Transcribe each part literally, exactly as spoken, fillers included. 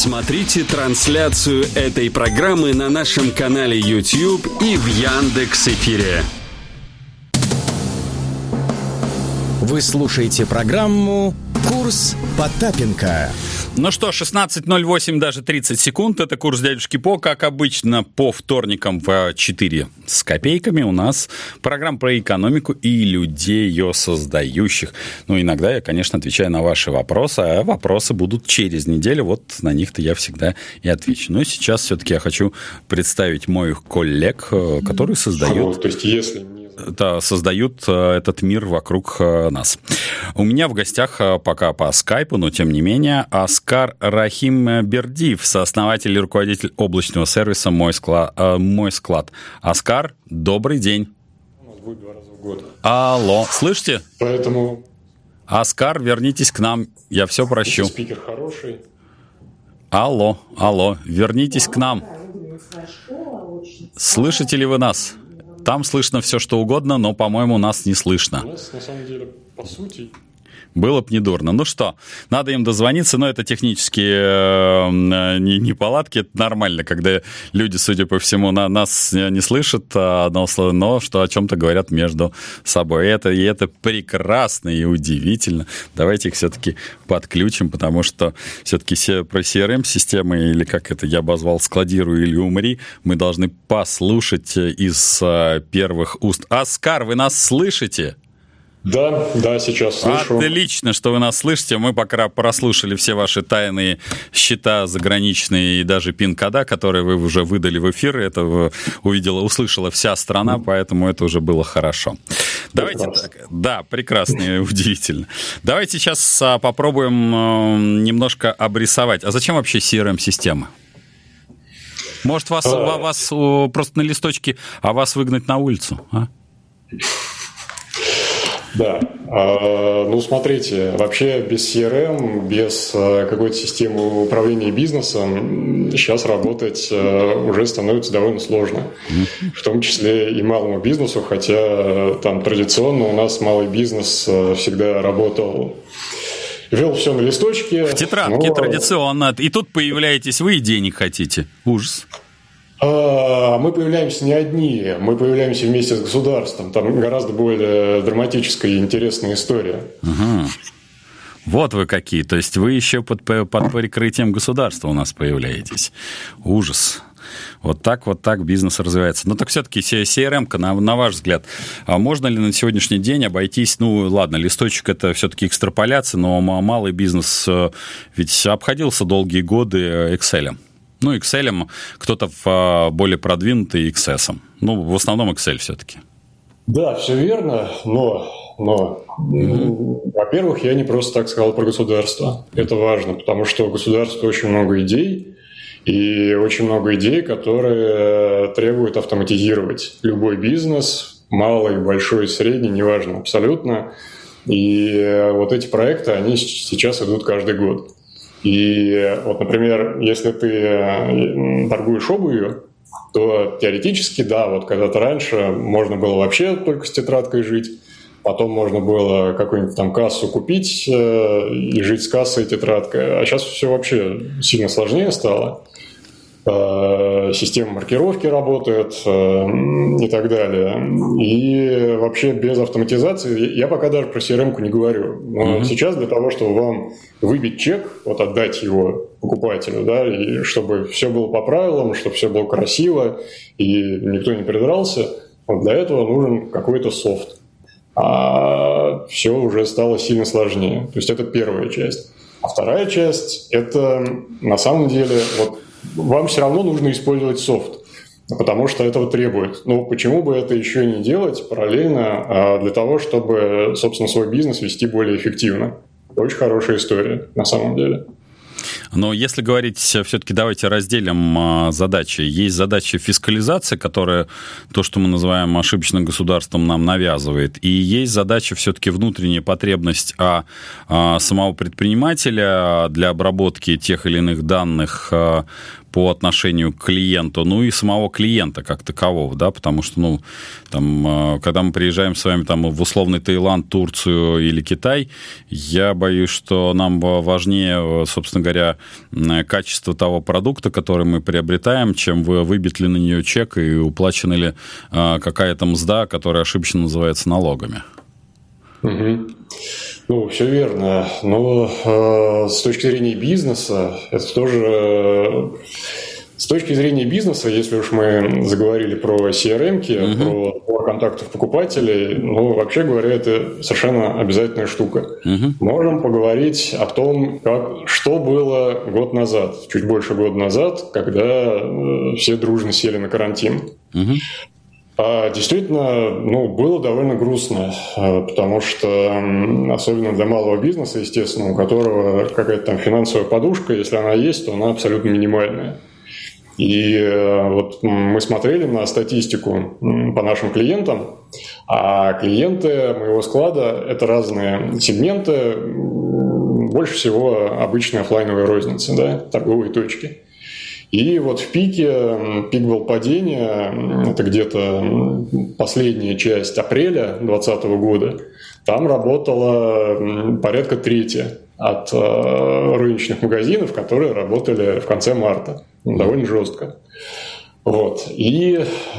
Смотрите трансляцию этой программы на нашем канале YouTube и в Яндекс.Эфире. Вы слушаете программу «Курс Потапенко». Ну что, шестнадцать ноль восемь, даже тридцать секунд. Это курс дядюшки По. Как обычно, по вторникам в четыре с копейками у нас программа про экономику и людей, ее создающих. Ну, иногда я, конечно, отвечаю на ваши вопросы, а вопросы будут через неделю. Вот на них-то я всегда и отвечу. Но сейчас все-таки я хочу представить моих коллег, которые создают... То есть, если... Да, создают этот мир вокруг нас. У меня в гостях пока по скайпу, но тем не менее, Оскар Рахимбердиев, сооснователь и руководитель облачного сервиса «Мой склад». «Мой склад». Оскар, добрый день. У нас будет два раза в год. Алло, слышите? Поэтому... Оскар, вернитесь к нам, я все прощу. Спикер хороший. Алло, алло, вернитесь к нам. Слышите ли вы нас? Там слышно все, что угодно, но, по-моему, нас не слышно. У нас, на самом деле, по сути... Было бы недурно. Ну что, надо им дозвониться, но это технические э, не, неполадки, это нормально, когда люди, судя по всему, на, нас не слышат, а, но, но что о чем-то говорят между собой. И это, и это прекрасно и удивительно. Давайте их все-таки подключим, потому что все-таки про си эр эм-системы, или как это я обозвал, «Складируй или умри», мы должны послушать из э, первых уст. Оскар, вы нас слышите? Да, да, сейчас слышу. Отлично, что вы нас слышите. Мы пока прослушали все ваши тайные счета заграничные и даже пин-кода, которые вы уже выдали в эфир. Это увидела, услышала вся страна, поэтому это уже было хорошо. Давайте так. Да, прекрасно и удивительно. Давайте сейчас попробуем немножко обрисовать. А зачем вообще си эр эм-система? Может, вас, а... вас просто на листочке, а вас выгнать на улицу, а? Да, ну смотрите, вообще без си эр эм, без какой-то системы управления бизнесом сейчас работать уже становится довольно сложно, в том числе и малому бизнесу, хотя там традиционно у нас малый бизнес всегда работал, вел все на листочке. В тетрадке но... традиционно, и тут появляетесь вы и денег хотите, ужас. Мы появляемся не одни, мы появляемся вместе с государством. Там гораздо более драматическая и интересная история. Угу. Вот вы какие. То есть вы еще под, под прикрытием государства у нас появляетесь. Ужас. Вот так вот так бизнес развивается. Но так все-таки си эр эм-ка, на, на ваш взгляд, можно ли на сегодняшний день обойтись, ну ладно, листочек это все-таки экстраполяция, но малый бизнес ведь обходился долгие годы Excel. Ну, Excel, кто-то в более продвинутый икс эс. Ну, в основном Excel все-таки. Да, все верно, но, но mm-hmm. во-первых, я не просто так сказал про государство. Это важно, потому что у государства очень много идей, и очень много идей, которые требуют автоматизировать любой бизнес, малый, большой, средний, неважно, абсолютно. И вот эти проекты, они сейчас идут каждый год. И вот, например, если ты торгуешь обувью, то теоретически, да, вот когда-то раньше можно было вообще только с тетрадкой жить, потом можно было какую-нибудь там кассу купить и жить с кассой и тетрадкой, а сейчас все вообще сильно сложнее стало. Система маркировки работает и так далее. И вообще без автоматизации, я пока даже про си эр эм-ку не говорю, но mm-hmm. сейчас для того, чтобы вам выбить чек, вот отдать его покупателю, да, и чтобы все было по правилам, чтобы все было красиво и никто не придрался, вот для этого нужен какой-то софт. А все уже стало сильно сложнее. То есть это первая часть. А вторая часть – это на самом деле вот вам все равно нужно использовать софт, потому что этого требует. Ну, почему бы это еще не делать параллельно для того, чтобы, собственно, свой бизнес вести более эффективно? Очень хорошая история, на самом деле. Но если говорить, все-таки давайте разделим задачи. Есть задача фискализации, которая то, что мы называем ошибочным государством, нам навязывает. И есть задача все-таки внутренняя потребность а, а, самого предпринимателя для обработки тех или иных данных по отношению к клиенту, ну и самого клиента как такового, да, потому что, ну, там, когда мы приезжаем с вами там в условный Таиланд, Турцию или Китай, я боюсь, что нам важнее, собственно говоря, качество того продукта, который мы приобретаем, чем выбит ли на нее чек и уплачена ли какая-то мзда, которая ошибочно называется налогами. Угу. Ну, все верно. Но э, с точки зрения бизнеса, это тоже... Э, с точки зрения бизнеса, если уж мы заговорили про си ар эм-ки, uh-huh. про сбор контактов покупателей, ну, вообще говоря, это совершенно обязательная штука. Uh-huh. Можем поговорить о том, как, что было год назад, чуть больше года назад, когда э, все дружно сели на карантин. Uh-huh. А действительно, ну, было довольно грустно, потому что, особенно для малого бизнеса, естественно, у которого какая-то там финансовая подушка, если она есть, то она абсолютно минимальная. И вот мы смотрели на статистику по нашим клиентам, а клиенты моего склада – это разные сегменты, больше всего обычные офлайновые розницы, да, торговые точки. И вот в пике, пик был падения, это где-то последняя часть апреля двадцатого года, там работало порядка трети от розничных магазинов, которые работали в конце марта, довольно жестко. Вот. И,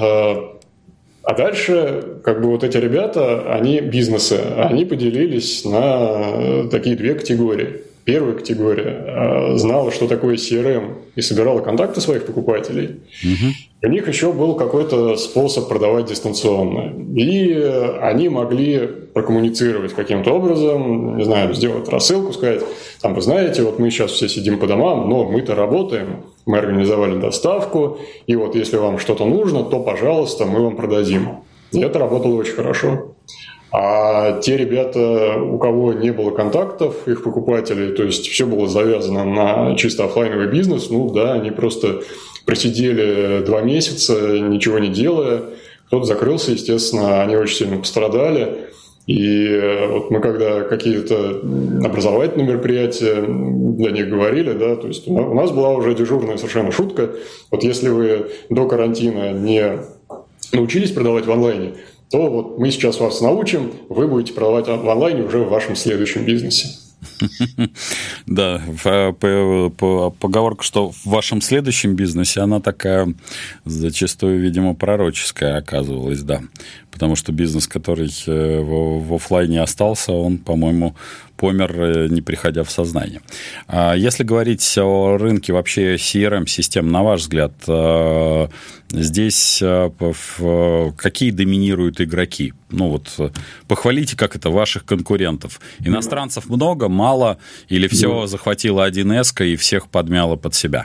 а дальше как бы вот эти ребята, они бизнесы, они поделились на такие две категории. Первая категория знала, что такое си ар эм, и собирала контакты своих покупателей. Uh-huh. У них еще был какой-то способ продавать дистанционно. И они могли прокоммуницировать каким-то образом, не знаю, сделать рассылку, сказать, там, вы знаете, вот мы сейчас все сидим по домам, но мы-то работаем, мы организовали доставку, и вот если вам что-то нужно, то, пожалуйста, мы вам продадим. И это работало очень хорошо. А те ребята, у кого не было контактов, их покупателей, то есть все было завязано на чисто офлайновый бизнес, ну да, они просто просидели два месяца, ничего не делая. Кто-то закрылся, естественно, они очень сильно пострадали. И вот мы когда какие-то образовательные мероприятия для них говорили, да, то есть у нас была уже дежурная совершенно шутка. Вот если вы до карантина не научились продавать в онлайне, то вот мы сейчас вас научим, вы будете продавать в онлайне уже в вашем следующем бизнесе. Да, поговорка, что в вашем следующем бизнесе, она такая зачастую, видимо, пророческая оказывалась, да. Потому что бизнес, который в офлайне остался, он, по-моему, помер, не приходя в сознание. Если говорить о рынке вообще си ар эм-систем, на ваш взгляд, здесь какие доминируют игроки? Ну вот, похвалите, как это, ваших конкурентов. Иностранцев много, мало, или все захватило один эс и всех подмяло под себя?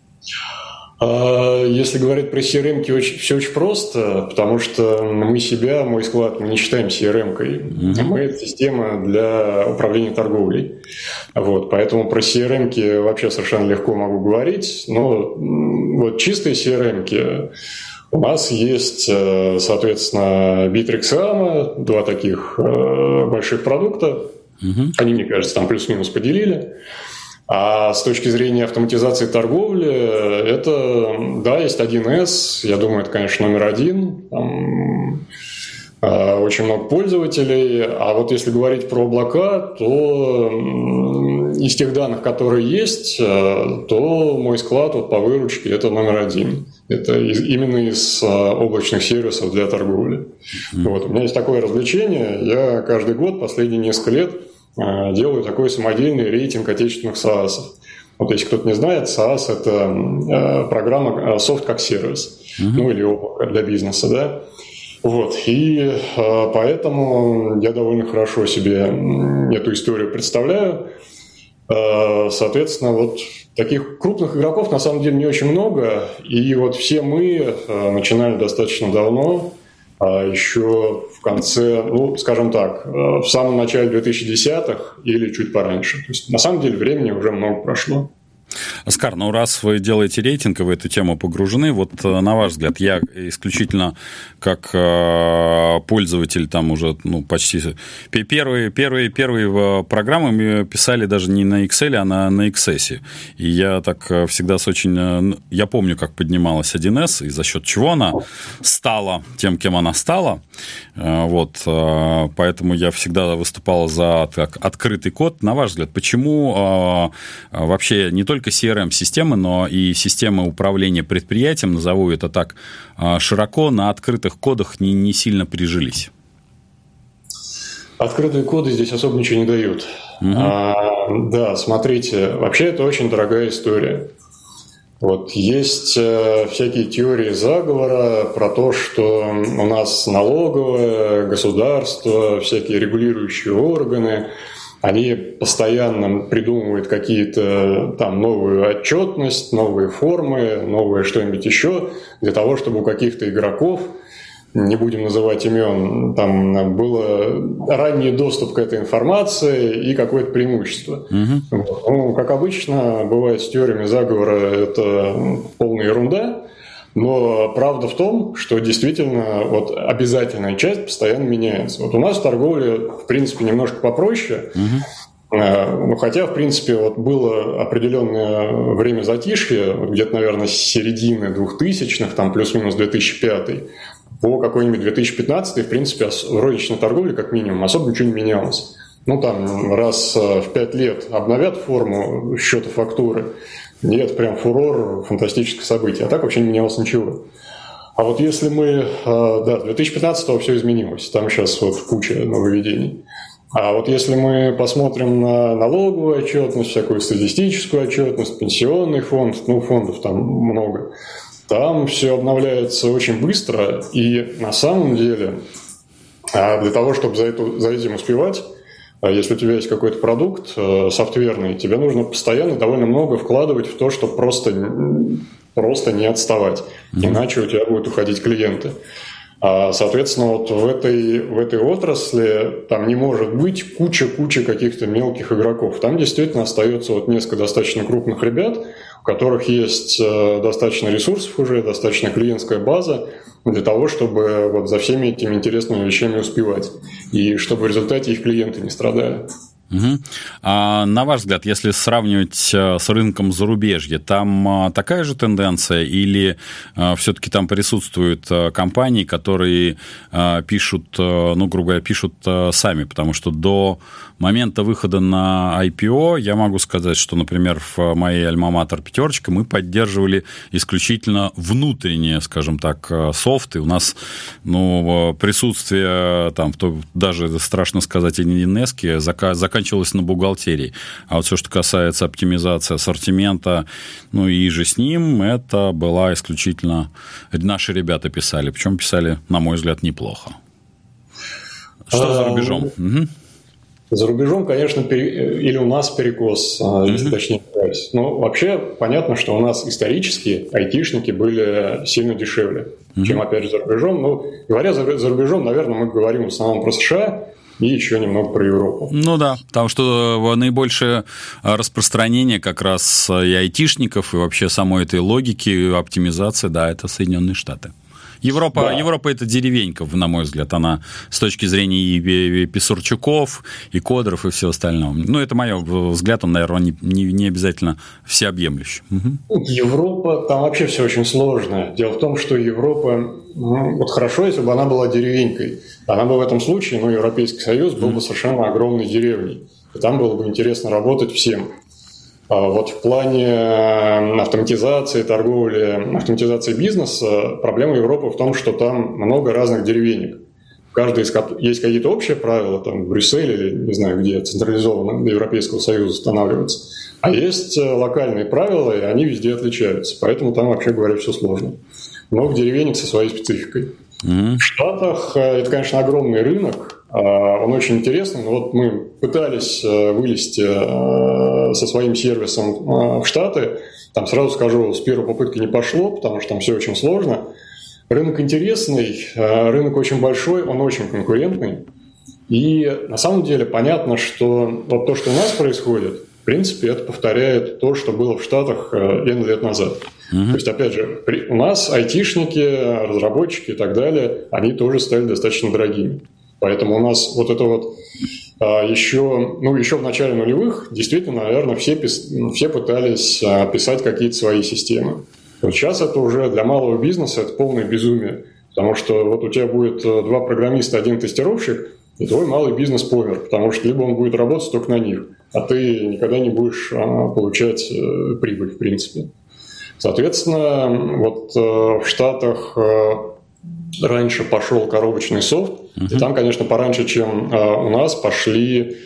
Если говорить про си ар эм-ки, очень, все очень просто, потому что мы себя, мой склад, мы не считаем си ар эм-кой. Mm-hmm. Мы – это система для управления торговлей. Вот, поэтому про си ар эм-ки вообще совершенно легко могу говорить. Но вот чистые си ар эм-ки у нас есть, соответственно, Bittrex и эй эм, два таких больших продукта. Mm-hmm. Они, мне кажется, там плюс-минус поделили. А с точки зрения автоматизации торговли, это, да, есть один эс, я думаю, это, конечно, номер один, там, э, очень много пользователей, а вот если говорить про облака, то э, из тех данных, которые есть, э, то мой склад вот, по выручке это номер один. Это из, именно из э, облачных сервисов для торговли. Mm-hmm. Вот, у меня есть такое развлечение, я каждый год, последние несколько лет, делаю такой самодельный рейтинг отечественных саасов. Вот если кто-то не знает, саас – это программа софт как сервис, uh-huh. ну или облако для бизнеса, да. Вот, и поэтому я довольно хорошо себе эту историю представляю. Соответственно, вот таких крупных игроков на самом деле не очень много, и вот все мы начинали достаточно давно. Еще в конце, ну, скажем так, в самом начале двухтысячных или чуть пораньше. То есть, на самом деле, времени уже много прошло. Оскар, ну раз вы делаете рейтинг, и вы эту тему погружены, вот на ваш взгляд, я исключительно как пользователь там уже ну, почти... Первые, первые, первые программы мы писали даже не на Excel, а на, на Access. И я так всегда с очень... Я помню, как поднималась один эс, и за счет чего она стала тем, кем она стала. Вот. Поэтому я всегда выступал за так, открытый код. На ваш взгляд, почему вообще не только си ар эм-системы, но и системы управления предприятием, назову это так широко, на открытых кодах не, не сильно прижились? Открытые коды здесь особо ничего не дают. Угу. А, да, смотрите, вообще это очень дорогая история. Вот есть э, всякие теории заговора про то, что у нас налоговое государство, всякие регулирующие органы, они постоянно придумывают какие-то там новую отчетность, новые формы, новое что-нибудь еще для того, чтобы у каких-то игроков, не будем называть имен, там был ранний доступ к этой информации и какое-то преимущество. Угу. Ну, как обычно, бывает с теориями заговора, это полная ерунда, но правда в том, что действительно вот обязательная часть постоянно меняется. Вот у нас в торговле, в принципе, немножко попроще, угу. Ну, хотя, в принципе, вот было определенное время затишья, где-то, наверное, с середины двухтысячных, там плюс-минус две тысячи пятый, по какой-нибудь две тысячи пятнадцатый, в принципе, в розничной торговле, как минимум, особо ничего не менялось. Ну, там, раз в пять лет обновят форму счета фактуры, и это прям фурор, фантастическое событие. А так вообще не менялось ничего. А вот если мы... Да, с две тысячи пятнадцатого все изменилось. Там сейчас вот куча нововведений. А вот если мы посмотрим на налоговую отчетность, всякую статистическую отчетность, пенсионный фонд, ну, фондов там много, там все обновляется очень быстро. И на самом деле для того, чтобы за, эту, за этим успевать, если у тебя есть какой-то продукт софтверный, тебе нужно постоянно довольно много вкладывать в то, чтобы просто, просто не отставать. Mm-hmm. Иначе у тебя будут уходить клиенты. Соответственно, вот в этой, в этой отрасли там не может быть куча-куча каких-то мелких игроков. Там действительно остается вот несколько достаточно крупных ребят, у которых есть достаточно ресурсов уже, достаточно клиентская база для того, чтобы вот за всеми этими интересными вещами успевать. И чтобы в результате их клиенты не страдали. Угу. А на ваш взгляд, если сравнивать с рынком зарубежья, там такая же тенденция или все-таки там присутствуют компании, которые пишут, ну, грубо говоря, пишут сами, потому что до момента выхода на ай пи о я могу сказать, что, например, в моей альма-матер «Пятерочка» мы поддерживали исключительно внутренние, скажем так, софты. У нас, ну, присутствие там, даже, страшно сказать, и не Нески, заканчивалось на бухгалтерии. А вот все, что касается оптимизации ассортимента, ну и же с ним, это была исключительно... Наши ребята писали, причем писали, на мой взгляд, неплохо. Что за рубежом? Угу. За рубежом, конечно, пере... или у нас перекос, mm-hmm. если точнее сказать. Но вообще понятно, что у нас исторически айтишники были сильно дешевле, mm-hmm. чем, опять же, за рубежом. Ну, говоря за, за рубежом, наверное, мы говорим в основном про США и еще немного про Европу. Ну да, потому что наибольшее распространение как раз и айтишников, и вообще самой этой логики, и оптимизации, да, это Соединенные Штаты. Европа, да. Европа – это деревенька, на мой взгляд. Она с точки зрения и Писарчуков, и кодеров, и всего остального. Ну, это мой взгляд, он, наверное, не, не обязательно всеобъемлющий. Угу. Европа, там вообще все очень сложно. Дело в том, что Европа, ну, вот хорошо, если бы она была деревенькой. Она бы в этом случае, ну, Европейский Союз был бы совершенно огромной деревней. И там было бы интересно работать всем. Вот в плане автоматизации торговли, автоматизации бизнеса проблема Европы в том, что там много разных деревенек. В каждой из есть какие-то общие правила, там в Брюсселе или не знаю где, централизованно Европейского Союза устанавливаются. А есть локальные правила, и они везде отличаются. Поэтому там, вообще говоря, все сложно. Много деревенек со своей спецификой. Mm-hmm. В Штатах это, конечно, огромный рынок. Он очень интересный, но вот мы пытались вылезти со своим сервисом в Штаты. Там, сразу скажу, с первой попытки не пошло, потому что там все очень сложно. Рынок интересный, рынок очень большой, он очень конкурентный. И на самом деле понятно, что вот то, что у нас происходит, в принципе, это повторяет то, что было в Штатах N лет назад. Uh-huh. То есть, опять же, при, у нас айтишники, разработчики и так далее, они тоже стали достаточно дорогими. Поэтому у нас вот это вот а, еще, ну, еще в начале нулевых действительно, наверное, все, пис, все пытались а, писать какие-то свои системы. Вот сейчас это уже для малого бизнеса это полное безумие. Потому что вот у тебя будет два программиста, один тестировщик, и твой малый бизнес помер, потому что либо он будет работать только на них, а ты никогда не будешь а, получать а, прибыль, в принципе. Соответственно, вот а, в Штатах а, раньше пошел коробочный софт, uh-huh. и там, конечно, пораньше, чем а, у нас, пошли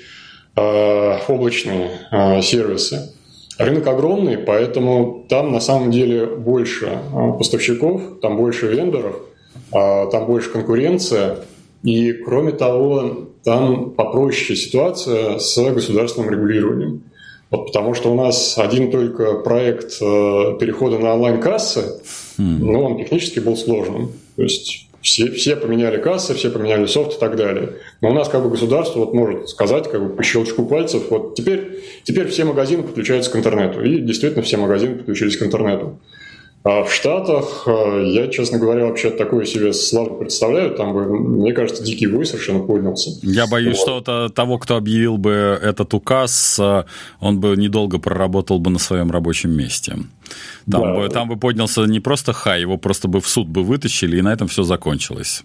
а, облачные а, сервисы. Рынок огромный, поэтому там на самом деле больше а, поставщиков, там больше вендоров, а, там больше конкуренция. И, кроме того, там попроще ситуация с государственным регулированием. Вот потому что у нас один только проект э, перехода на онлайн-кассы, mm. ну, он технически был сложным. То есть все, все поменяли кассы, все поменяли софт и так далее. Но у нас как бы государство вот может сказать как бы по щелчку пальцев, вот теперь, теперь все магазины подключаются к интернету. И действительно все магазины подключились к интернету. А в Штатах, я, честно говоря, вообще такое себе славу представляю, там бы, мне кажется, дикий вой совершенно поднялся. Я боюсь, вот. что того, кто объявил бы этот указ, он бы недолго проработал бы на своем рабочем месте. Там, да. бы, там бы поднялся не просто хай, его просто бы в суд бы вытащили, и на этом все закончилось.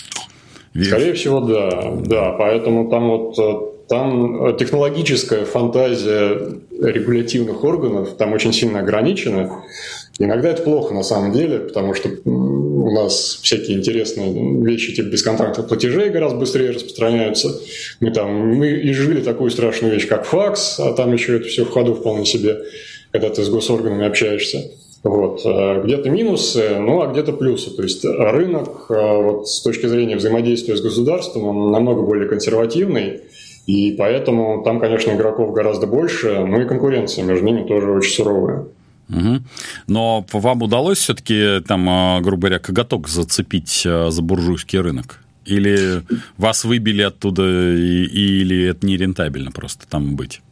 Скорее всего, да. Да, поэтому там вот... Там технологическая фантазия регулятивных органов там очень сильно ограничена. Иногда это плохо на самом деле, потому что у нас всякие интересные вещи типа бесконтактных платежей гораздо быстрее распространяются. Мы там мы изжили такую страшную вещь, как факс, а там еще это все в ходу вполне себе, когда ты с госорганами общаешься. Вот. Где-то минусы, ну а где-то плюсы. То есть рынок вот, с точки зрения взаимодействия с государством он намного более консервативный. И поэтому там, конечно, игроков гораздо больше, ну и конкуренция между ними тоже очень суровая. Угу. Но вам удалось все-таки, там, грубо говоря, коготок зацепить за буржуйский рынок? Или вас выбили оттуда, или это нерентабельно просто там быть?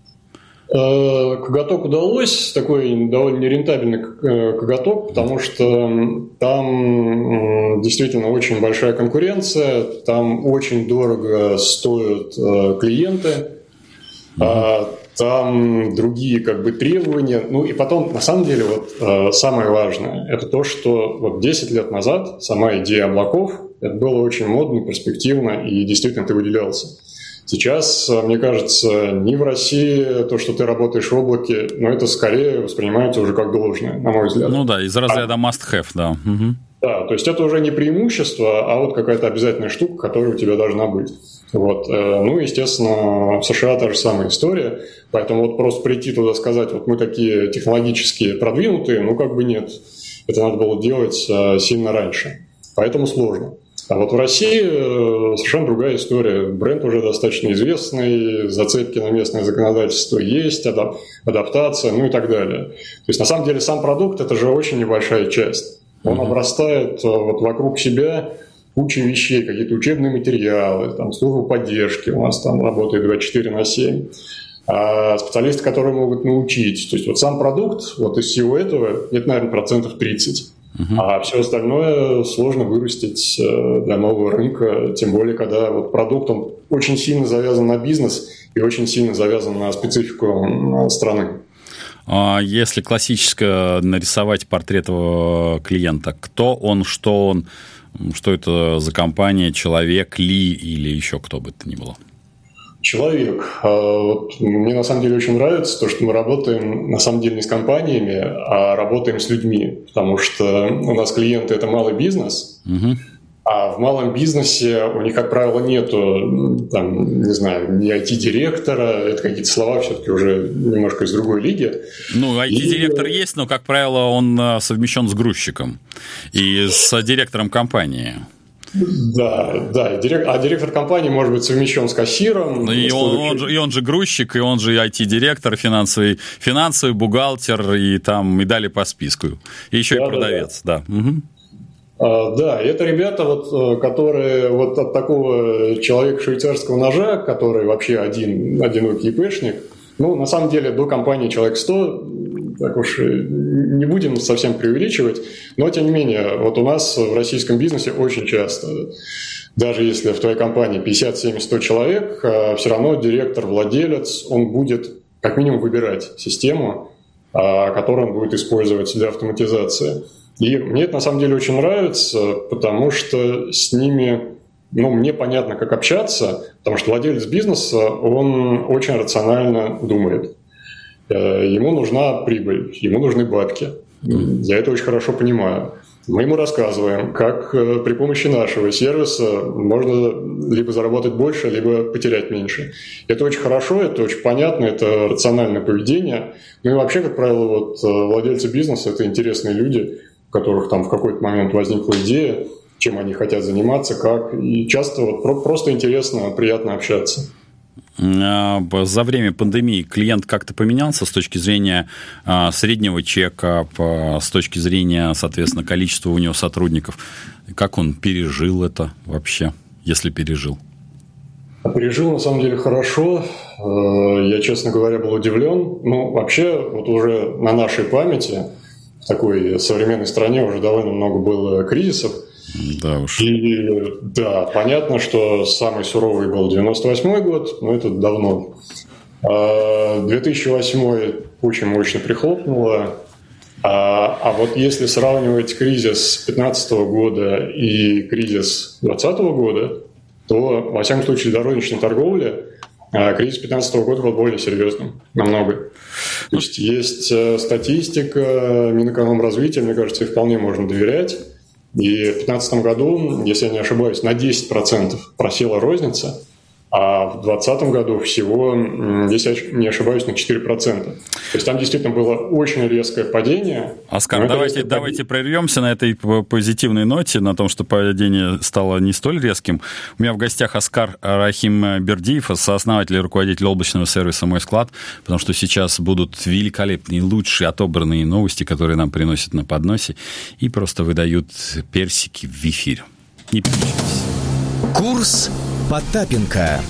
Коготок удалось, такой довольно нерентабельный коготок, потому что там действительно очень большая конкуренция, там очень дорого стоят клиенты, mm-hmm. там другие как бы требования. Ну и потом, на самом деле, вот самое важное, это то, что вот десять лет назад сама идея облаков, это было очень модно, перспективно, и действительно ты выделялся. Сейчас, мне кажется, ни в России то, что ты работаешь в облаке, но это скорее воспринимается уже как должное, на мой взгляд. Ну да, из разряда must-have, да. Угу. Да, то есть это уже не преимущество, а вот какая-то обязательная штука, которая у тебя должна быть. Вот. Ну, естественно, в США та же самая история, поэтому вот просто прийти туда сказать, вот мы такие технологически продвинутые, ну как бы нет. Это надо было делать сильно раньше, поэтому сложно. А вот в России совершенно другая история. Бренд уже достаточно известный, зацепки на местное законодательство есть, адаптация, ну и так далее. То есть, на самом деле, сам продукт – это же очень небольшая часть. Он mm-hmm. обрастает вот вокруг себя кучей вещей, какие-то учебные материалы, там, служба поддержки у нас там работает двадцать четыре на семь. А специалисты, которые могут научить. То есть, вот сам продукт, вот из всего этого, это, наверное, процентов тридцать. Uh-huh. А все остальное сложно вырастить для нового рынка, тем более, когда вот продукт он очень сильно завязан на бизнес и очень сильно завязан на специфику страны. Если классически нарисовать портрет этого клиента, кто он, что он, что это за компания, человек ли или еще кто бы это ни было? Человек. Вот мне на самом деле очень нравится то, что мы работаем на самом деле не с компаниями, а работаем с людьми, потому что у нас клиенты – это малый бизнес, угу. а в малом бизнесе у них, как правило, нету, там, не знаю, ни ай ти-директора, это какие-то слова все-таки уже немножко из другой лиги. Ну, ай ти-директор и... есть, но, как правило, он совмещен с грузчиком и с директором компании. Да, да, директор, а директор компании может быть совмещен с кассиром. И он, он, же, и он же грузчик, и он же ай ти-директор, финансовый, финансовый бухгалтер, и там и далее по списку. И еще да, и продавец, да. Да. Угу. А, да, и это ребята, вот, которые вот от такого человека швейцарского ножа, который вообще один, одинокий ИПшник, Ну, на самом деле, до компании человек сто, так уж не будем совсем преувеличивать, но, тем не менее, вот у нас в российском бизнесе очень часто, даже если в твоей компании пятьдесят, семьдесят, сто человек, все равно директор, владелец, он будет как минимум выбирать систему, которую он будет использовать для автоматизации. И мне это на самом деле очень нравится, потому что с ними, ну, мне понятно, как общаться, потому что владелец бизнеса, он очень рационально думает. Ему нужна прибыль, ему нужны бабки. Я это очень хорошо понимаю. Мы ему рассказываем, как при помощи нашего сервиса можно либо заработать больше, либо потерять меньше. Это очень хорошо, это очень понятно, это рациональное поведение. Ну и вообще, как правило, вот владельцы бизнеса – это интересные люди, у которых там в какой-то момент возникла идея, чем они хотят заниматься, как. И часто вот просто интересно, приятно общаться. За время пандемии клиент как-то поменялся с точки зрения среднего чека, с точки зрения, соответственно, количества у него сотрудников. Как он пережил это вообще, если пережил? Пережил, на самом деле, хорошо. Я, честно говоря, был удивлен. Ну, вообще, вот уже на нашей памяти в такой современной стране уже довольно много было кризисов. Да уж. И да, понятно, что самый суровый был девяносто восьмой год, но это давно. А две тысячи восьмой очень мощно прихлопнуло. А, а вот если сравнивать кризис две тысячи пятнадцатого года и кризис две тысячи двадцатого года, то, во всяком случае, для розничной торговли кризис две тысячи пятнадцатого года был более серьезным, намного. То есть есть статистика Минэкономразвития, мне кажется, ей вполне можно доверять. И в две тысячи пятнадцатом году, если я не ошибаюсь, на десять процентов просела розница, а в двадцатом году всего, если я не ошибаюсь, на четыре процента. То есть там действительно было очень резкое падение. Оскар, давайте, давайте прервемся на этой позитивной ноте, на том, что падение стало не столь резким. У меня в гостях Оскар Рахимбердиев, сооснователь и руководитель облачного сервиса «Мой склад», потому что сейчас будут великолепные, лучшие отобранные новости, которые нам приносят на подносе и просто выдают персики в эфир. Не переключайтесь. Курс Потапенко.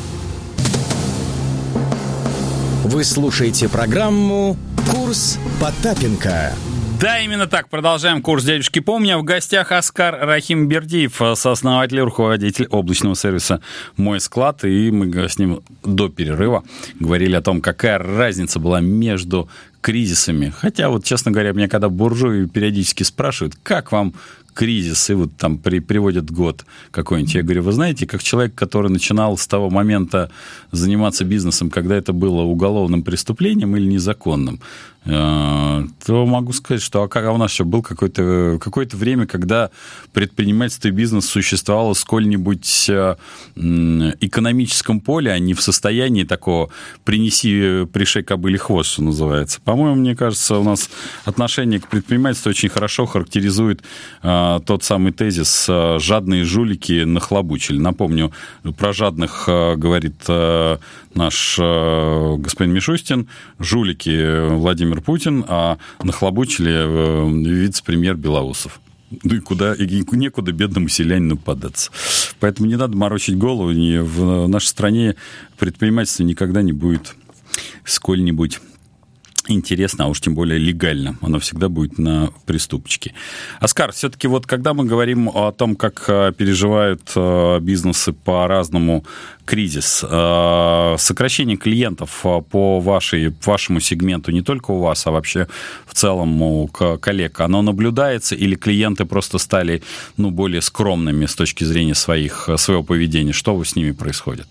Вы слушаете программу «Курс Потапенко». Да, именно так. Продолжаем курс «Дядюшки Помни». В гостях Оскар Рахимбердиев, сооснователь и руководитель облачного сервиса «Мой склад». И мы с ним до перерыва говорили о том, какая разница была между кризисами. Хотя, вот, честно говоря, меня когда буржуи периодически спрашивают, как вам кризис, и вот там при, приводят год какой-нибудь. Я говорю, вы знаете, как человек, который начинал с того момента заниматься бизнесом, когда это было уголовным преступлением или незаконным, то могу сказать, что а как, а у нас еще было какое-то, какое-то время, когда предпринимательство и бизнес существовало в сколь-нибудь экономическом поле, а не в состоянии такого «принеси, пришей кобыле хвост», что называется. По-моему, мне кажется, у нас отношение к предпринимательству очень хорошо характеризует а, тот самый тезис а, «жадные жулики нахлобучили». Напомню, про жадных а, говорит а, наш а, господин Мишустин, жулики Владимир Путин, а нахлобучили а, вице-премьер Белоусов. Ну и куда, и некуда бедному селянину податься. Поэтому не надо морочить голову. В нашей стране предпринимательство никогда не будет сколь-нибудь интересно, а уж тем более легально. Оно всегда будет на преступчике. Оскар, все-таки вот когда мы говорим о том, как переживают бизнесы по-разному кризис, сокращение клиентов по вашей, вашему сегменту, не только у вас, а вообще в целом у коллег, оно наблюдается или клиенты просто стали, ну, более скромными с точки зрения своих, своего поведения? Что с ними происходит?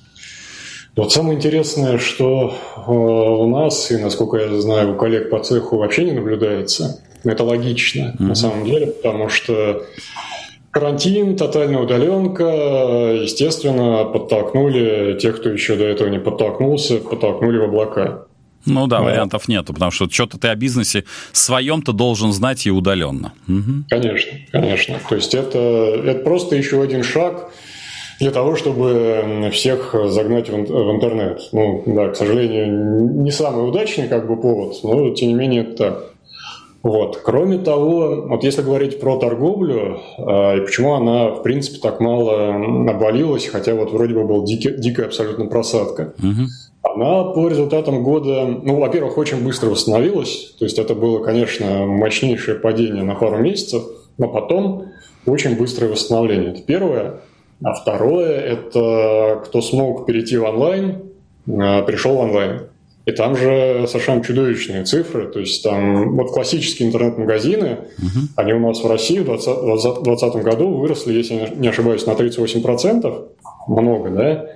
Вот самое интересное, что у нас, и, насколько я знаю, у коллег по цеху вообще не наблюдается. Это логично, mm-hmm. на самом деле, потому что карантин, тотальная удаленка, естественно, подтолкнули тех, кто еще до этого не подтолкнулся, подтолкнули в облака. Ну да, вариантов нету, потому что что-то ты о бизнесе своем-то должен знать и удаленно. Угу. Конечно, конечно. То есть это, это просто еще один шаг для того, чтобы всех загнать в интернет. Ну, да, к сожалению, не самый удачный как бы повод, но тем не менее это так. Вот. Кроме того, вот если говорить про торговлю, и почему она, в принципе, так мало обвалилась, хотя вот вроде бы была дикая, дикая абсолютно просадка. Угу. Она по результатам года, ну, во-первых, очень быстро восстановилась. То есть это было, конечно, мощнейшее падение на пару месяцев, но потом очень быстрое восстановление. Это первое. А второе, это кто смог перейти в онлайн, пришел в онлайн. И там же совершенно чудовищные цифры. То есть там вот классические интернет-магазины, uh-huh. они у нас в России в двадцать двадцатом году выросли, если я не ошибаюсь, на тридцать восемь процентов. Много, да?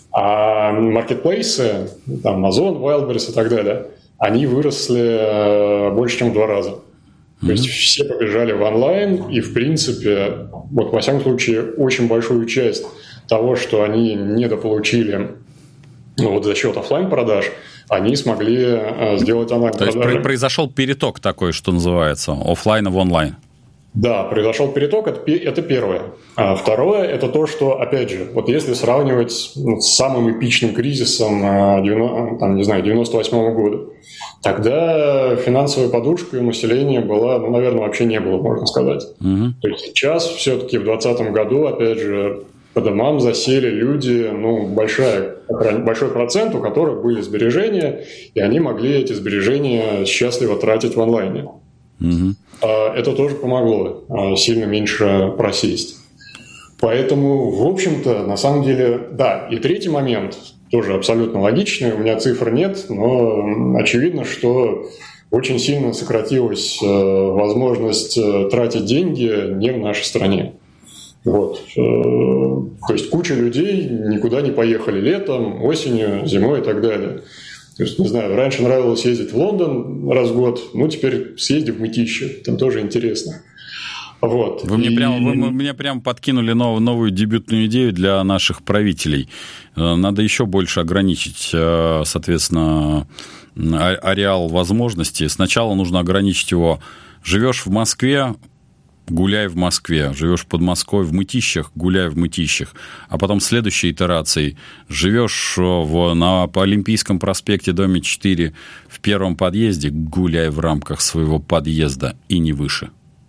А маркетплейсы, там Amazon, Wildberries и так далее, они выросли больше, чем в два раза. То есть все побежали в онлайн, и, в принципе, вот, во всяком случае, очень большую часть того, что они недополучили, ну, вот за счет офлайн-продаж, они смогли э, сделать онлайн-продажи. То есть произошел переток такой, что называется, офлайна в онлайн. Да, произошел переток, это, это первое. А второе, это то, что, опять же, вот если сравнивать ну, с самым эпичным кризисом девяносто, там, не знаю, девяносто восьмого года, тогда финансовая подушка у населения была, ну, наверное, вообще не было, можно сказать. Угу. То есть сейчас все-таки в двадцатом году, опять же, по домам засели люди, ну, большая, большой процент, у которых были сбережения, и они могли эти сбережения счастливо тратить в онлайне. Угу. Это тоже помогло сильно меньше просесть. Поэтому, в общем-то, на самом деле, да. И третий момент, тоже абсолютно логичный, у меня цифр нет, но очевидно, что очень сильно сократилась возможность тратить деньги не в нашей стране. Вот. То есть куча людей никуда не поехали летом, осенью, зимой и так далее. То есть, не знаю, раньше нравилось ездить в Лондон раз в год, ну, теперь съезди в Мытищи, там тоже интересно. Вот. Вы, мне и... прям, вы мне прям подкинули нов, новую дебютную идею для наших правителей. Надо еще больше ограничить, соответственно, ареал возможностей. Сначала нужно ограничить его. Живешь в Москве, гуляй в Москве, живешь под Москвой в Мытищах, гуляй в Мытищах, а потом следующей итерацией живешь в, на по Олимпийском проспекте, доме четыре, в первом подъезде, гуляй в рамках своего подъезда и не выше.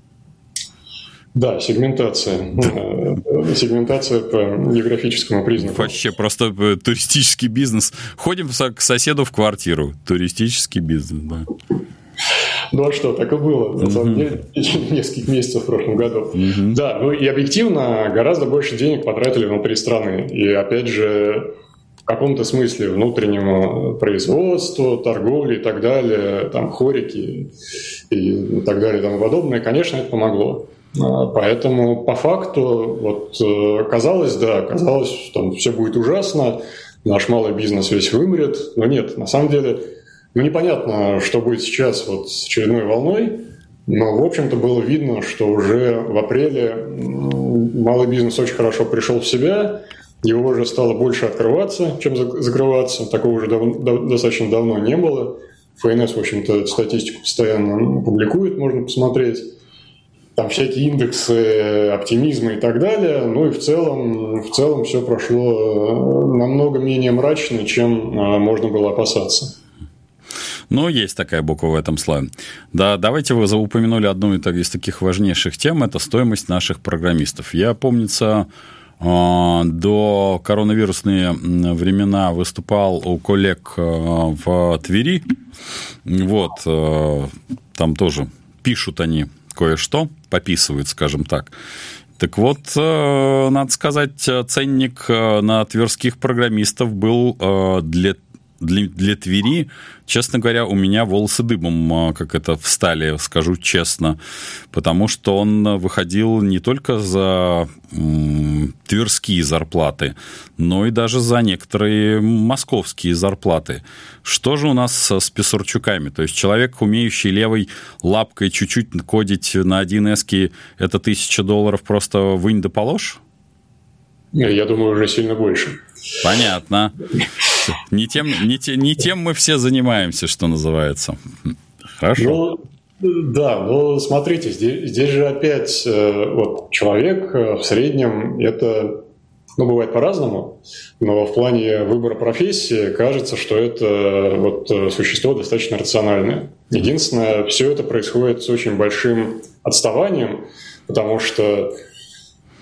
Да, сегментация. Да. Сегментация по географическому признаку. Вообще просто туристический бизнес. Ходим к соседу в квартиру. Туристический бизнес, да. Ну а что, так и было, на самом деле, в течение нескольких месяцев в прошлом году. Uh-huh. Да, ну и объективно гораздо больше денег потратили внутри страны. И опять же, в каком-то смысле внутреннему производству, торговле и так далее, там хорики и так далее и тому подобное, конечно, это помогло. Поэтому по факту, вот казалось, да, казалось, что там все будет ужасно, наш малый бизнес весь вымрет, но нет, на самом деле... Ну, непонятно, что будет сейчас вот с очередной волной, но, в общем-то, было видно, что уже в апреле малый бизнес очень хорошо пришел в себя, его уже стало больше открываться, чем закрываться, такого уже дав- дав- достаточно давно не было. ФНС, в общем-то, статистику постоянно публикует, можно посмотреть. Там всякие индексы оптимизма и так далее, ну и в целом, в целом все прошло намного менее мрачно, чем можно было опасаться. Ну, есть такая буква в этом слове. Да, давайте вы упомянули одну из таких важнейших тем, это стоимость наших программистов. Я, помнится, до коронавирусные времена выступал у коллег в Твери. Вот, там тоже пишут они кое-что, пописывают, скажем так. Так вот, надо сказать, ценник на тверских программистов был для Для, для Твери, честно говоря, у меня волосы дыбом, как это, встали, скажу честно, потому что он выходил не только за м, тверские зарплаты, но и даже за некоторые московские зарплаты. Что же у нас с Писарчуками? То есть человек, умеющий левой лапкой чуть-чуть кодить на один эски, это тысяча долларов просто вынь да положь? Я думаю, уже сильно больше. Понятно. Не тем, не, те, не тем мы все занимаемся, что называется. Хорошо. Ну, да, но смотрите, здесь, здесь же опять вот, человек в среднем, это, ну, бывает по-разному, но в плане выбора профессии кажется, что это вот, существо достаточно рациональное. Единственное, все это происходит с очень большим отставанием, потому что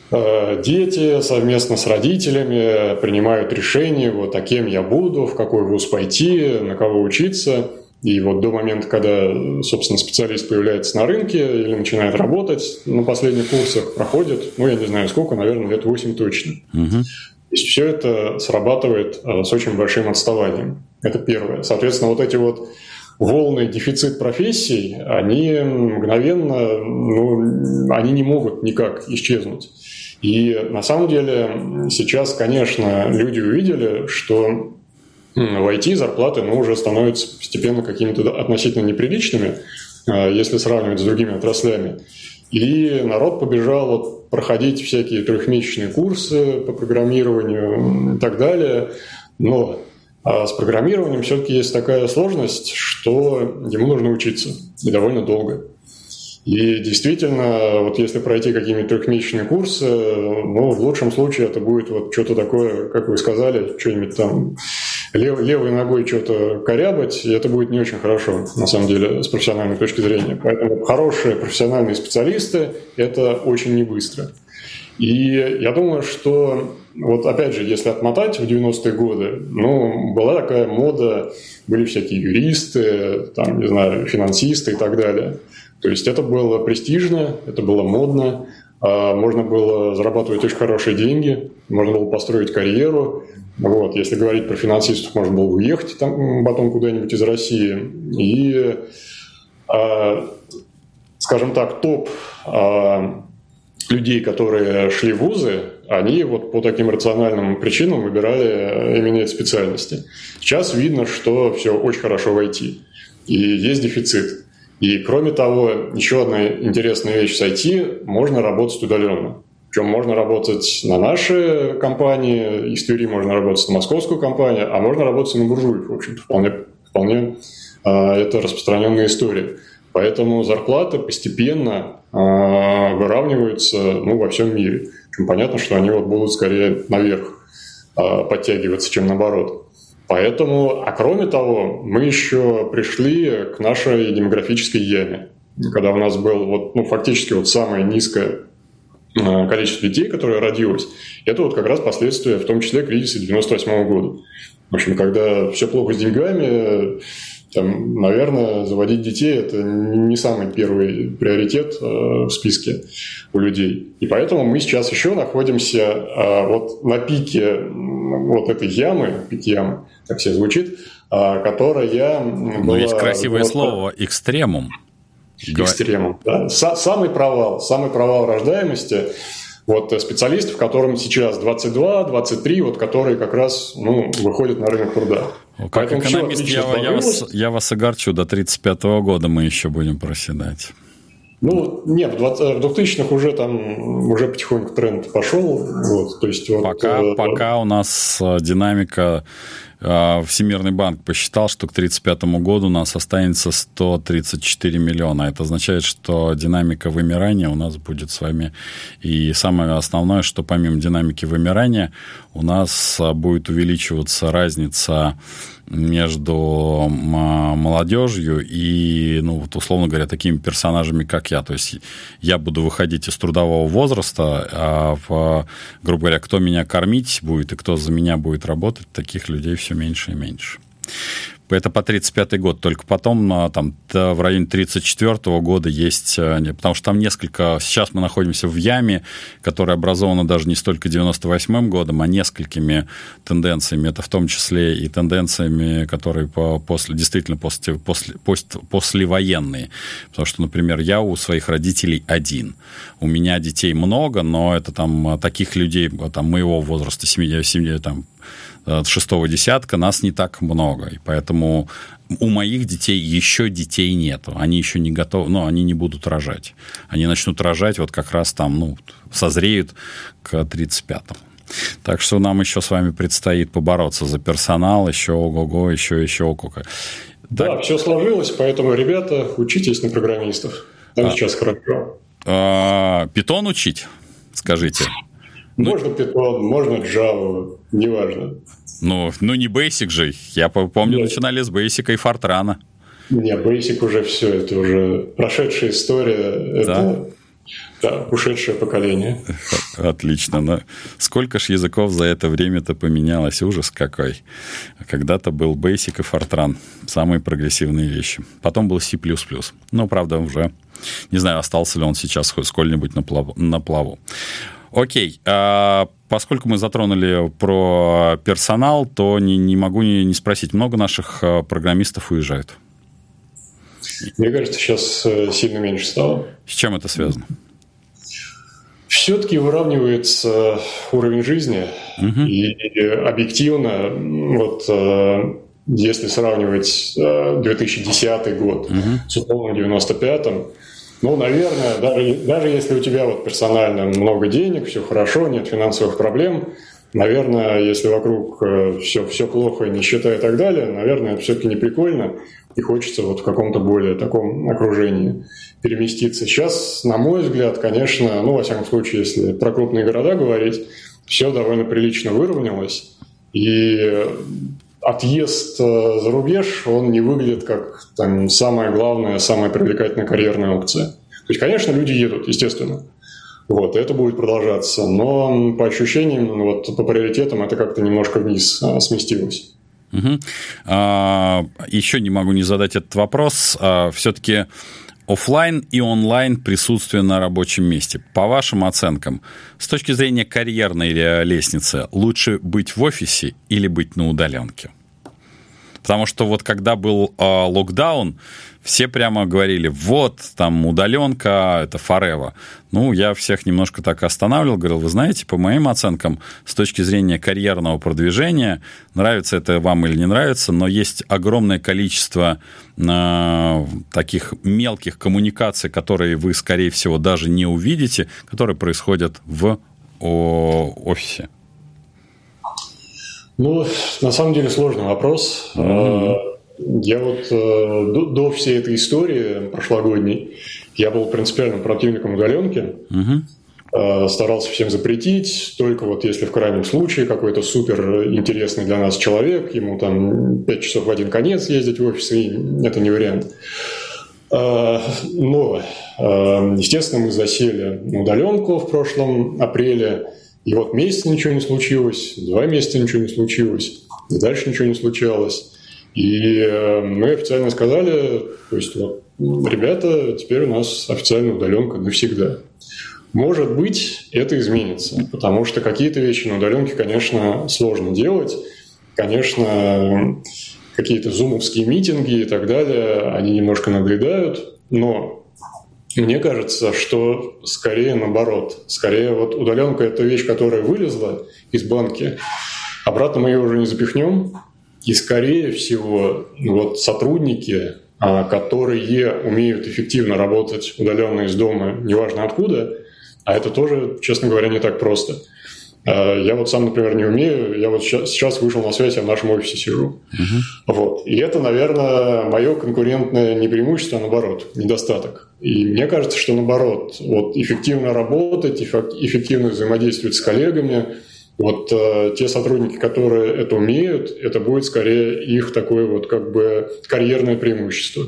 дети совместно с родителями принимают решение, вот, а кем я буду, в какой вуз пойти, на кого учиться. И вот до момента, когда, собственно, специалист появляется на рынке или начинает работать на последних курсах, проходит, ну, я не знаю сколько, наверное, лет восемь точно. Угу. То есть все это срабатывает с очень большим отставанием. Это первое. Соответственно, вот эти вот волны дефицит профессий, они мгновенно, ну, они не могут никак исчезнуть. И на самом деле сейчас, конечно, люди увидели, что в ай ти зарплаты, ну, уже становятся постепенно какими-то относительно неприличными, если сравнивать с другими отраслями. И народ побежал вот проходить всякие трехмесячные курсы по программированию и так далее. Но с программированием все-таки есть такая сложность, что ему нужно учиться, и довольно долго. И действительно, вот если пройти какие-нибудь трехмесячные курсы, ну, в лучшем случае это будет вот что-то такое, как вы сказали, что-нибудь там лев, левой ногой что-то корябать, и это будет не очень хорошо, на самом деле, с профессиональной точки зрения. Поэтому хорошие профессиональные специалисты – это очень не быстро. И я думаю, что, вот опять же, если отмотать в девяностые годы, ну, была такая мода, были всякие юристы, там, не знаю, финансисты и так далее. То есть это было престижно, это было модно, можно было зарабатывать очень хорошие деньги, можно было построить карьеру. Вот, если говорить про финансистов, можно было уехать там, потом куда-нибудь из России. И, скажем так, топ людей, которые шли в вузы, они вот по таким рациональным причинам выбирали именно эти специальности. Сейчас видно, что все очень хорошо в ай ти, и есть дефицит. И кроме того, еще одна интересная вещь с ай ти – можно работать удаленно. Причем можно работать на наши компании, из Твери можно работать на московскую компанию, а можно работать на буржуев, в общем-то, вполне, вполне а, это распространенная история. Поэтому зарплаты постепенно а, выравниваются, ну, во всем мире. Причем понятно, что они вот будут скорее наверх а, подтягиваться, чем наоборот. Поэтому, а кроме того, мы еще пришли к нашей демографической яме, когда у нас был вот, ну, фактически вот самое низкое количество детей, которое родилось. Это вот как раз последствия, в том числе, кризиса девяносто восьмого года. В общем, когда все плохо с деньгами, там, наверное, заводить детей – это не самый первый приоритет в списке у людей. И поэтому мы сейчас еще находимся вот на пике вот этой ямы, пик ямы, как все звучит, которая была… Но есть красивое слово «экстремум». Экстремум, да. Самый провал, самый провал рождаемости вот специалистов, которым сейчас двадцать два двадцать три, вот, которые как раз, ну, выходят на рынок труда. О, как экономист я, я, вас, я вас огорчу, до тридцать пятого года мы еще будем проседать. Ну, нет, в двухтысячных уже там уже потихоньку тренд пошел. Вот, то есть, вот, пока, э, пока у нас динамика, Всемирный банк посчитал, что к тридцать пятому году у нас останется сто тридцать четыре миллиона. Это означает, что динамика вымирания у нас будет с вами. И самое основное, что помимо динамики вымирания у нас будет увеличиваться разница между молодежью и, ну, вот, условно говоря, такими персонажами, как я. То есть я буду выходить из трудового возраста, а, в, грубо говоря, кто меня кормить будет и кто за меня будет работать, таких людей все меньше и меньше. Это по тридцать пятый год. Только потом там, в районе тридцать четвёртого года есть... Потому что там несколько... Сейчас мы находимся в яме, которая образована даже не столько девяносто восьмым годом, а несколькими тенденциями. Это в том числе и тенденциями, которые после, действительно после, после, после, послевоенные. Потому что, например, я у своих родителей один. У меня детей много, но это там таких людей там, моего возраста, семьдесят, там, шестого десятка, нас не так много. И поэтому у моих детей еще детей нету. Они еще не готовы, ну, они не будут рожать. Они начнут рожать вот как раз там, ну, созреют к тридцать пятому. Так что нам еще с вами предстоит побороться за персонал, еще ого-го, еще, еще ого-го. Да, все сложилось, поэтому, ребята, учитесь на программистов. Там а, сейчас хорошо. А, Питон учить, скажите? Можно Python, можно Java, неважно. Ну, ну, не Basic же. Я помню, Нет. начинали с Basic и Fortran. Не, Basic уже все, это уже прошедшая история. Да? Это, Да, ушедшее поколение. Отлично. Но сколько ж языков за это время-то поменялось? Ужас какой. Когда-то был Basic и Fortran. Самые прогрессивные вещи. Потом был C++. Ну, правда, уже не знаю, остался ли он сейчас хоть сколь-нибудь на плаву. На плаву. Окей. А поскольку мы затронули про персонал, то не, не могу не, не спросить. Много наших программистов уезжают? Мне кажется, сейчас сильно меньше стало. С чем это связано? Все-таки выравнивается уровень жизни. Угу. И объективно, вот если сравнивать две тысячи десятый год угу. с условно девяносто пятым, ну, наверное, даже, даже если у тебя вот персонально много денег, все хорошо, нет финансовых проблем, наверное, если вокруг все, все плохо, нищета и так далее, наверное, это все-таки не прикольно. И хочется вот в каком-то более таком окружении переместиться. Сейчас, на мой взгляд, конечно, ну, во всяком случае, если про крупные города говорить, все довольно прилично выровнялось. И отъезд за рубеж, он не выглядит как там самая главная, самая привлекательная карьерная опция. То есть, конечно, люди едут, естественно. Вот, это будет продолжаться. Но по ощущениям, вот, по приоритетам это как-то немножко вниз а, сместилось. Угу. А, еще не могу не задать этот вопрос. А, все-таки офлайн и онлайн присутствие на рабочем месте. По вашим оценкам, с точки зрения карьерной лестницы, лучше быть в офисе или быть на удаленке? Потому что вот когда был э, локдаун, все прямо говорили, вот, там, удаленка, это forever. Ну, я всех немножко так останавливал, говорил, вы знаете, по моим оценкам, с точки зрения карьерного продвижения, нравится это вам или не нравится, но есть огромное количество э, таких мелких коммуникаций, которые вы, скорее всего, даже не увидите, которые происходят в о, офисе. Ну, на самом деле сложный вопрос. Mm-hmm. Я вот до, до всей этой истории прошлогодней я был принципиальным противником удаленки. Mm-hmm. Старался всем запретить, только вот если в крайнем случае какой-то супер интересный для нас человек, ему там пять часов в один конец ездить в офис, и это не вариант. Но, естественно, мы засели на удаленку в прошлом апреле. И вот месяц ничего не случилось, два месяца ничего не случилось, и дальше ничего не случалось. И мы официально сказали, то есть, вот, ребята, теперь у нас официальная удаленка навсегда. Может быть, это изменится, потому что какие-то вещи на удаленке, конечно, сложно делать. Конечно, какие-то зумовские митинги и так далее, они немножко надоедают, но... Мне кажется, что скорее наоборот. Скорее вот удаленка – это вещь, которая вылезла из банки, обратно мы ее уже не запихнем. И скорее всего вот сотрудники, которые умеют эффективно работать удаленно из дома, неважно откуда, а это тоже, честно говоря, не так просто. Я вот сам, например, не умею. Я вот сейчас вышел на связь, я в нашем офисе сижу. Uh-huh. Вот. И это, наверное, мое конкурентное не преимущество, а наоборот, недостаток. И мне кажется, что наоборот, вот эффективно работать, эффективно взаимодействовать с коллегами, вот э, те сотрудники, которые это умеют, это будет скорее их такое вот как бы карьерное преимущество.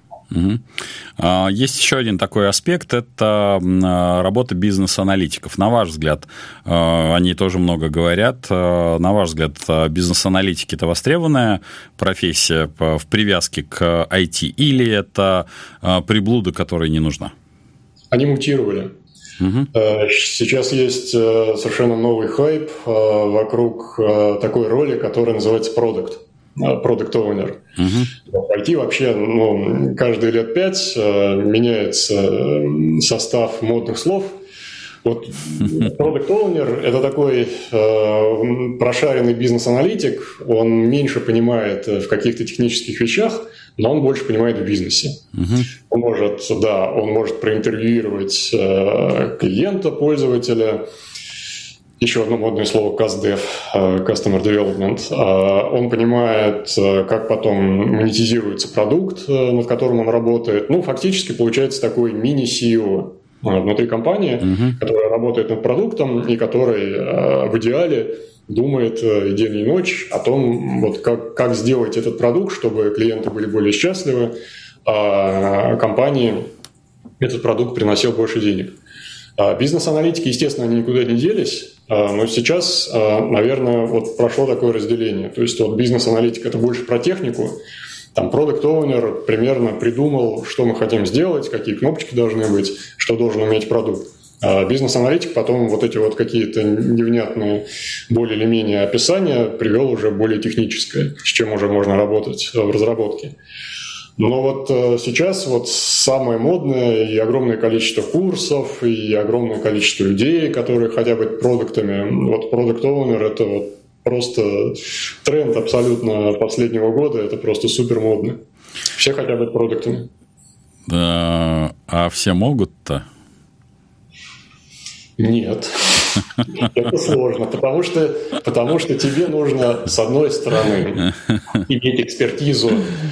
Угу. Есть еще один такой аспект, это работа бизнес-аналитиков. На ваш взгляд, они тоже много говорят, на ваш взгляд, бизнес-аналитики – это востребованная профессия в привязке к ай ти, или это приблуда, которая не нужна? Они мутировали. Угу. Сейчас есть совершенно новый хайп вокруг такой роли, которая называется продукт. Product Owner. Uh-huh. В ай ти вообще ну, каждые лет пять э, меняется состав модных слов. Вот Product Owner – это такой э, прошаренный бизнес-аналитик. Он меньше понимает в каких-то технических вещах, но он больше понимает в бизнесе. Uh-huh. Он может, да, он может проинтервьюировать э, клиента, пользователя. Еще одно модное слово CastDev, Customer Development. Он понимает, как потом монетизируется продукт, над которым он работает. Ну, фактически получается такой мини-си и о внутри компании, uh-huh. которая работает над продуктом и который в идеале думает день и ночь о том, вот как, как сделать этот продукт, чтобы клиенты были более счастливы, а компании этот продукт приносил больше денег. Бизнес-аналитики, естественно, они никуда не делись, но сейчас, наверное, вот прошло такое разделение. То есть вот бизнес-аналитик – это больше про технику, там продукт-оунер примерно придумал, что мы хотим сделать, какие кнопочки должны быть, что должен уметь продукт. А бизнес-аналитик потом вот эти вот какие-то невнятные более или менее описания привел уже более техническое, с чем уже можно работать в разработке. Но вот сейчас вот самое модное и огромное количество курсов, и огромное количество людей, которые хотят быть продуктами. Вот продукт-оунер – это вот просто тренд абсолютно последнего года, это просто супер модно. Все хотят быть продуктами. Да, а все могут-то? Нет. Это сложно, потому что, потому что тебе нужно, с одной стороны, иметь экспертизу.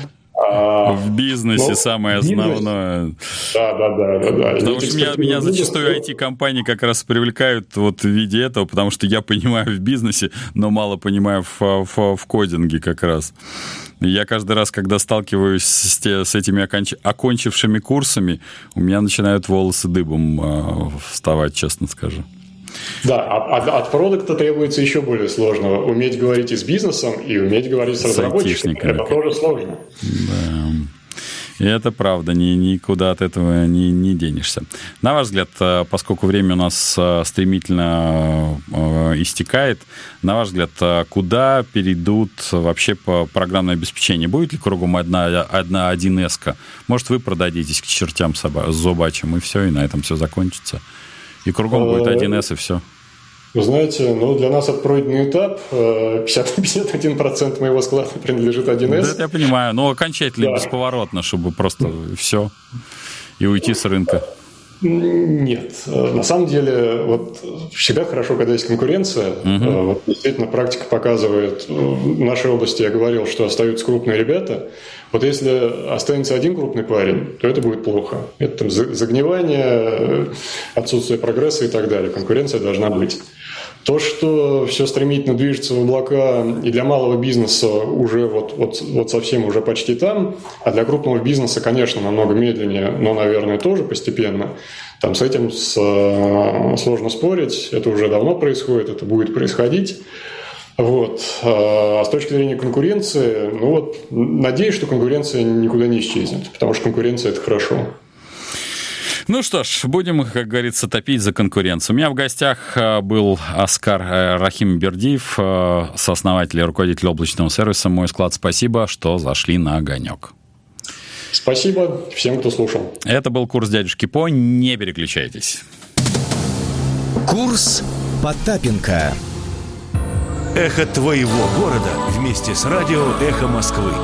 В бизнесе но самое основное. Да, да, да, да, да. Потому что меня, меня зачастую ай ти-компании как раз привлекают вот в виде этого, потому что я понимаю в бизнесе, но мало понимаю в, в, в кодинге как раз. Я каждый раз, когда сталкиваюсь с, те, с этими оконч, окончившими курсами, у меня начинают волосы дыбом э, вставать, честно скажу. Да, от, от продукта требуется еще более сложного. Уметь говорить и с бизнесом, и уметь говорить с, с разработчиками. Это тоже сложно. Да. И это правда, ни, никуда от этого не, не денешься. На ваш взгляд, поскольку время у нас стремительно истекает, на ваш взгляд, куда перейдут вообще по программное обеспечение? Будет ли кругом одна, одна один эс-ка? Может, вы продадитесь к чертям собачьим, и все, и на этом все закончится? И кругом будет один эс, и все. Вы знаете, ну, для нас это пройденный этап. пятьдесят, пятьдесят один процент моего склада принадлежит один эс. Да, это я понимаю, но окончательно да. Бесповоротно, чтобы просто все и уйти с рынка. Нет. На самом деле, вот всегда хорошо, когда есть конкуренция. Угу. Вот, действительно, практика показывает. В нашей области я говорил, что остаются крупные ребята. Вот если останется один крупный парень, то это будет плохо. Это там загнивание, отсутствие прогресса и так далее. Конкуренция должна быть. То, что все стремительно движется в облака, и для малого бизнеса уже вот, вот, вот совсем уже почти там, а для крупного бизнеса, конечно, намного медленнее, но, наверное, тоже постепенно. Там с этим с, сложно спорить, это уже давно происходит, это будет происходить. Вот. А с точки зрения конкуренции, ну вот, надеюсь, что конкуренция никуда не исчезнет, потому что конкуренция – это хорошо. Ну что ж, будем, как говорится, топить за конкуренцию. У меня в гостях был Оскар Рахимбердиев, сооснователь и руководитель облачного сервиса «Мой склад». Спасибо, что зашли на огонек. Спасибо всем, кто слушал. Это был курс дядюшки По. Не переключайтесь. Курс Потапенко. Эхо твоего города вместе с радио «Эхо Москвы».